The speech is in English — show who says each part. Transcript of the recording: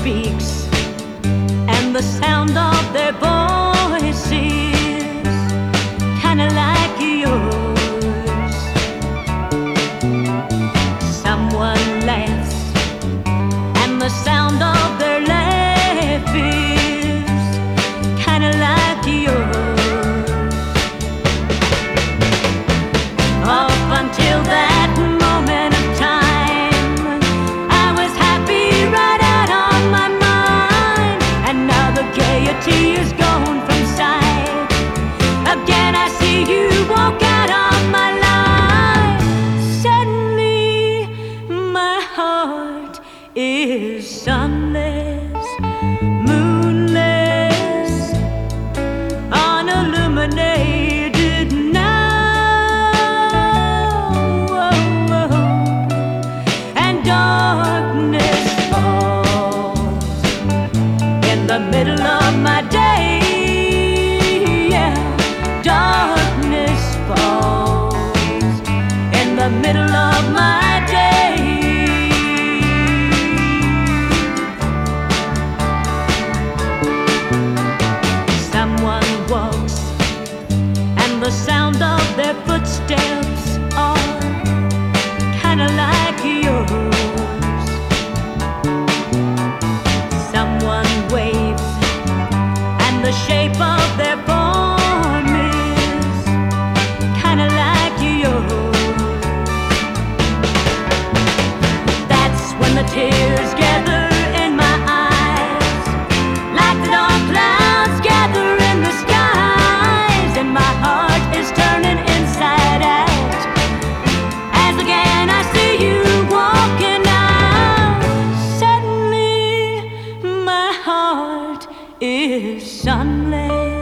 Speaker 1: speaks and the sound of their voices, kinda like yours. Someone laughs and the sound of their laugh is kinda like yours. Up until that moment of time, I was happy right out on my mind, and now the gaiety is gone from sight. Again I see you walk out on my life. Suddenly my heart is sunless, moonless, unilluminated now, and darkness falls in the middle of my day. Yeah, darkness falls in the middle of my day. Someone walks and the sound of their footsteps are kinda like yours. Someone waves and the shape of their form is kinda like yours. That's when the tears gather in my eyes, like the dark clouds gather in the skies, and my heart is turning inside out as again I see you walking out. Suddenly my heart is sunless,